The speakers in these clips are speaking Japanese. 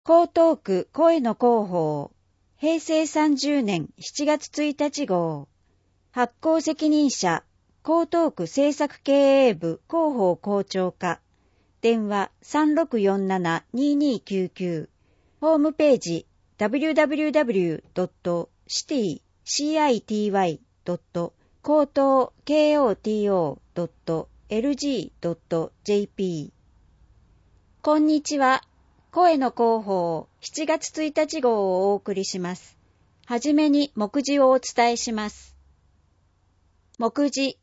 江東区声の広報、平成30年7月1日号、発行責任者、江東区政策経営部広報校長課、電話3647-2299、ホームページ www.citi.koto.lg.jp。 こんにちは。声の広報7月1日号をお送りします。はじめに目次をお伝えします。目次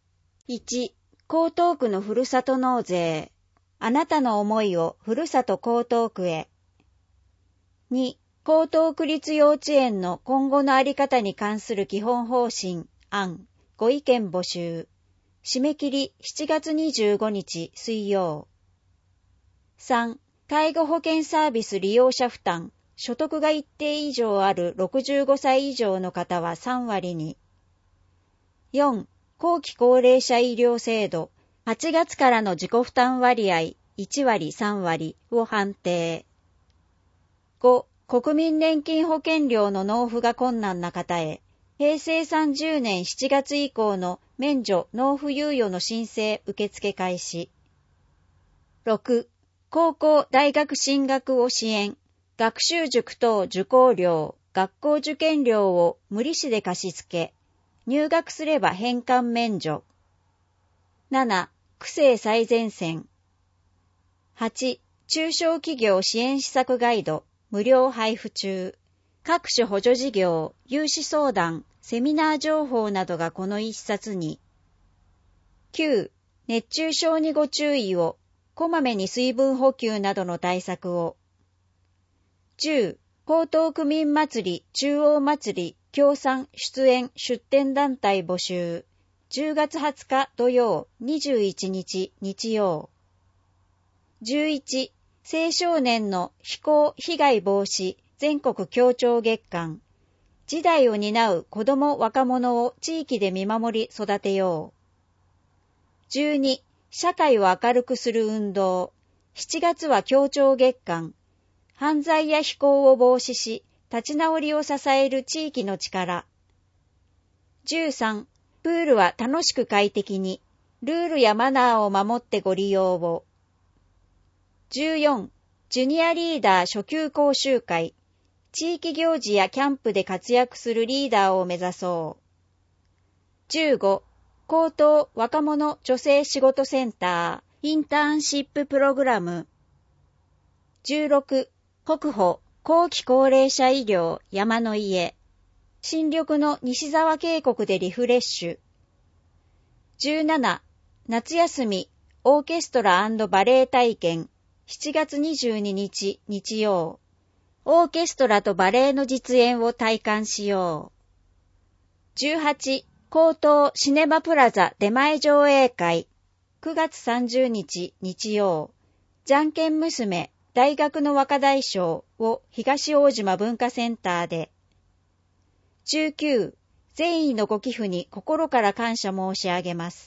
1、江東区のふるさと納税。あなたの思いをふるさと江東区へ。2、江東区立幼稚園の今後のあり方に関する基本方針案、ご意見募集。締め切り7月25日水曜。3、介護保険サービス利用者負担、所得が一定以上ある65歳以上の方は3割に。4、後期高齢者医療制度、8月からの自己負担割合1割3割を判定。5、国民年金保険料の納付が困難な方へ、平成30年7月以降の免除納付猶予の申請受付開始。6、高校大学進学を支援、学習塾等受講料、学校受験料を無利子で貸し付け、入学すれば返還免除。7、区政最前線。8、中小企業支援施策ガイド、無料配布中。各種補助事業、融資相談、セミナー情報などがこの一冊に。9、熱中症にご注意を。こまめに水分補給などの対策を。10、江東区民祭り、中央祭り、協賛、出演、出展団体募集。10月20日土曜、21日日曜。11、青少年の非行被害防止全国協調月間。時代を担う子ども若者を地域で見守り育てよう。12、社会を明るくする運動。7月は協調月間。犯罪や非行を防止し、立ち直りを支える地域の力。13、プールは楽しく快適に。ルールやマナーを守ってご利用を。14、ジュニアリーダー初級講習会。地域行事やキャンプで活躍するリーダーを目指そう。15、江東若者女性仕事センターインターンシッププログラム。16、国保後期高齢者医療山の家。新緑の西沢渓谷でリフレッシュ。17、夏休みオーケストラ&バレエ体験7月22日日曜。オーケストラとバレエの実演を体感しよう。18、江東シネマプラザ出前上映会9月30日日曜。じゃんけん娘大学の若大将を東大島文化センターで。19、善意のご寄付に心から感謝申し上げます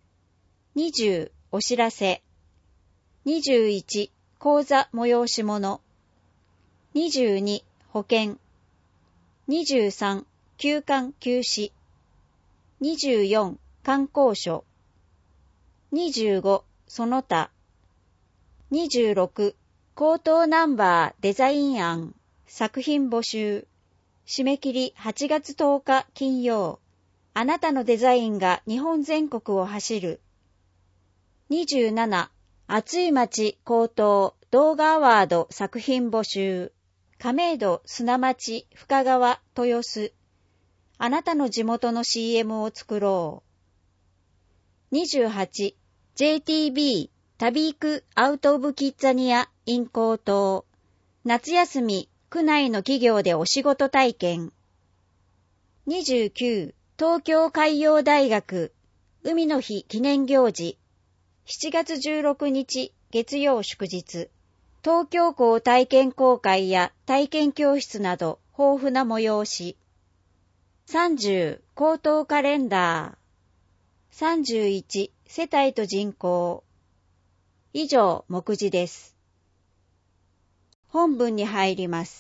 。20、お知らせ。21、講座催し物。22、保険。23、休館休止。24、観光所。25、その他。26、口頭ナンバーデザイン案、作品募集。締め切り8月10日金曜。あなたのデザインが日本全国を走る。27、暑い町江東動画アワード作品募集。亀戸、砂町、深川、豊洲。あなたの地元の CM を作ろう。28、JTB、旅行くアウトオブキッザニア、イン江東。夏休み、区内の企業でお仕事体験。29、東京海洋大学、海の日記念行事。7月16日、月曜祝日。東京港体験公開や体験教室など豊富な催し。30、江東カレンダー。31、世帯と人口。以上、目次です。 本文に入ります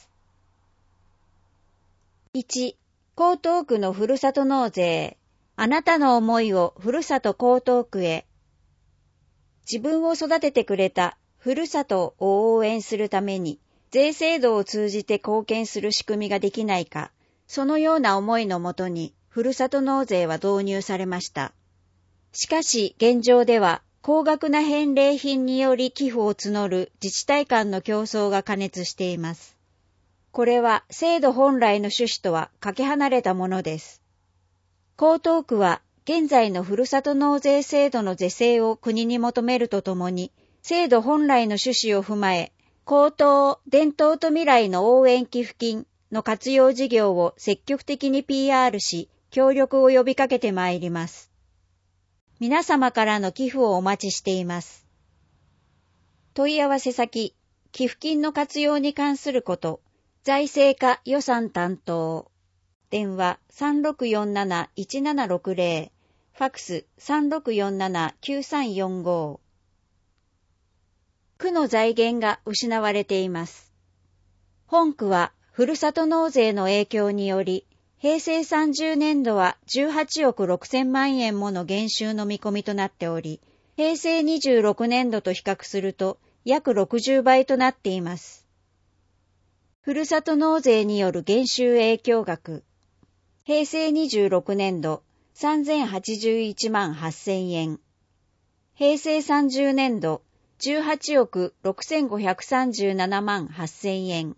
。1、江東区のふるさと納税。あなたの思いをふるさと江東区へ。自分を育ててくれたふるさとを応援するために、税制度を通じて貢献する仕組みができないか、そのような思いのもとに、ふるさと納税は導入されました。しかし、現状では、高額な返礼品により寄付を募る自治体間の競争が過熱しています。これは制度本来の趣旨とはかけ離れたものです。江東区は現在のふるさと納税制度の是正を国に求めるとともに、制度本来の趣旨を踏まえ、高等伝統と未来の応援寄付金の活用事業を積極的に PR し、協力を呼びかけてまいります。皆様からの寄付をお待ちしています。問い合わせ先、寄付金の活用に関すること、財政課予算担当。電話 3647-1760。ファックス 3647-9345。区の財源が失われています。本区はふるさと納税の影響により、平成30年度は18億6000万円もの減収の見込みとなっており、平成26年度と比較すると約60倍となっています。ふるさと納税による減収影響額。平成26年度3081万8000円。平成30年度18億6537万8000円。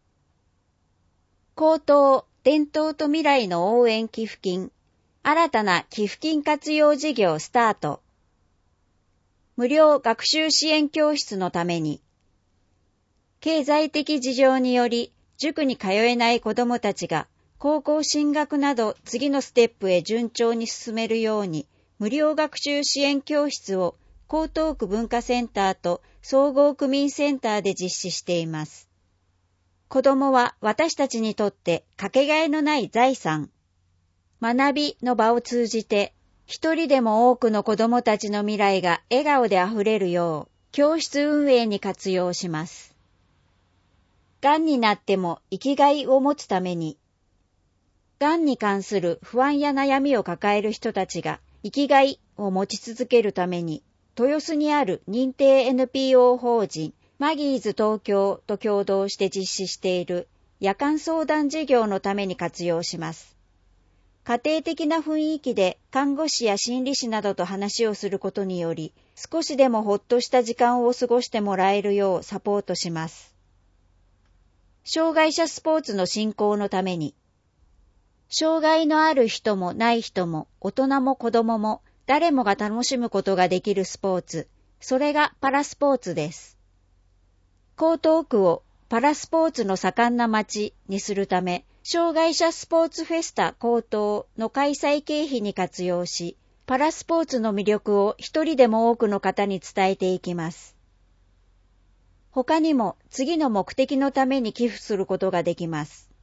高等伝統と未来の応援寄付金。新たな寄付金活用事業スタート。無料学習支援教室のために。経済的事情により塾に通えない子どもたちが高校進学など次のステップへ順調に進めるように無料学習支援教室を江東区文化センターと総合区民センターで実施しています。子どもは私たちにとってかけがえのない財産。学びの場を通じて一人でも多くの子どもたちの未来が笑顔であふれるよう教室運営に活用します。がんになっても生きがいを持つために、がんに関する不安や悩みを抱える人たちが生きがいを持ち続けるために、豊洲にある認定 NPO 法人マギーズ東京と共同して実施している夜間相談事業のために活用します。家庭的な雰囲気で看護師や心理師などと話をすることにより、少しでもほっとした時間を過ごしてもらえるようサポートします。障害者スポーツの振興のために、障害のある人もない人も大人も子供も誰もが楽しむことができるスポーツ、それがパラスポーツです。江東区をパラスポーツの盛んな街にするため、障害者スポーツフェスタ江東の開催経費に活用し、パラスポーツの魅力を一人でも多くの方に伝えていきます。他にも次の目的のために寄付することができます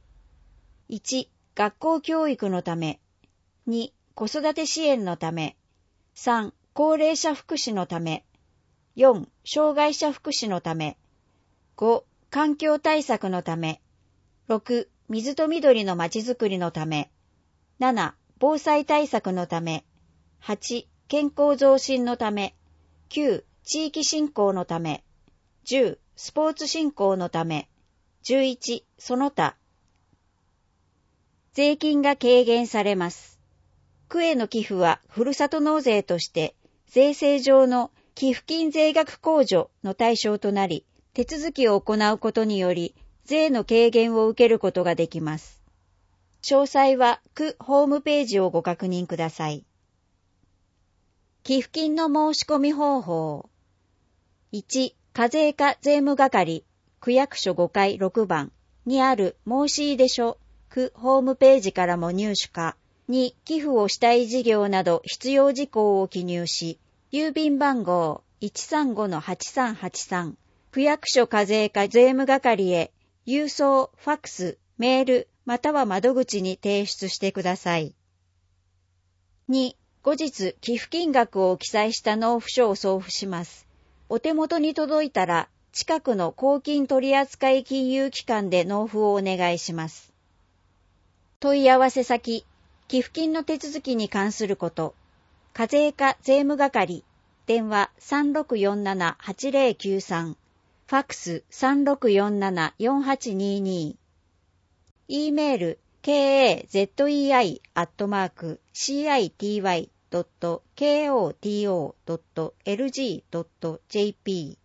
。1、学校教育のため。2、子育て支援のため。3、高齢者福祉のため。4、障害者福祉のため。5、環境対策のため。6、水と緑のまちづくりのため。7、防災対策のため。8、健康増進のため。9、地域振興のため。10、スポーツ振興のため。11、その他。税金が軽減されます。区への寄付はふるさと納税として税制上の寄付金税額控除の対象となり、手続きを行うことにより税の軽減を受けることができます。詳細は区ホームページをご確認ください。寄付金の申し込み方法。1、課税課税務係、区役所5階6番にある申し出書、区ホームページからも入手か。2、寄付をしたい事業など必要事項を記入し、郵便番号 135-8383、区役所課税課税務係へ、郵送、ファックス、メール、または窓口に提出してください。2、後日寄付金額を記載した納付書を送付します。お手元に届いたら、 近くの公金取扱金融機関で納付をお願いします。問い合わせ先、寄付金の手続きに関すること、課税課税務係、電話 3647-8093、ファックス 3647-4822、e メール kazei@city.koto.lg.jp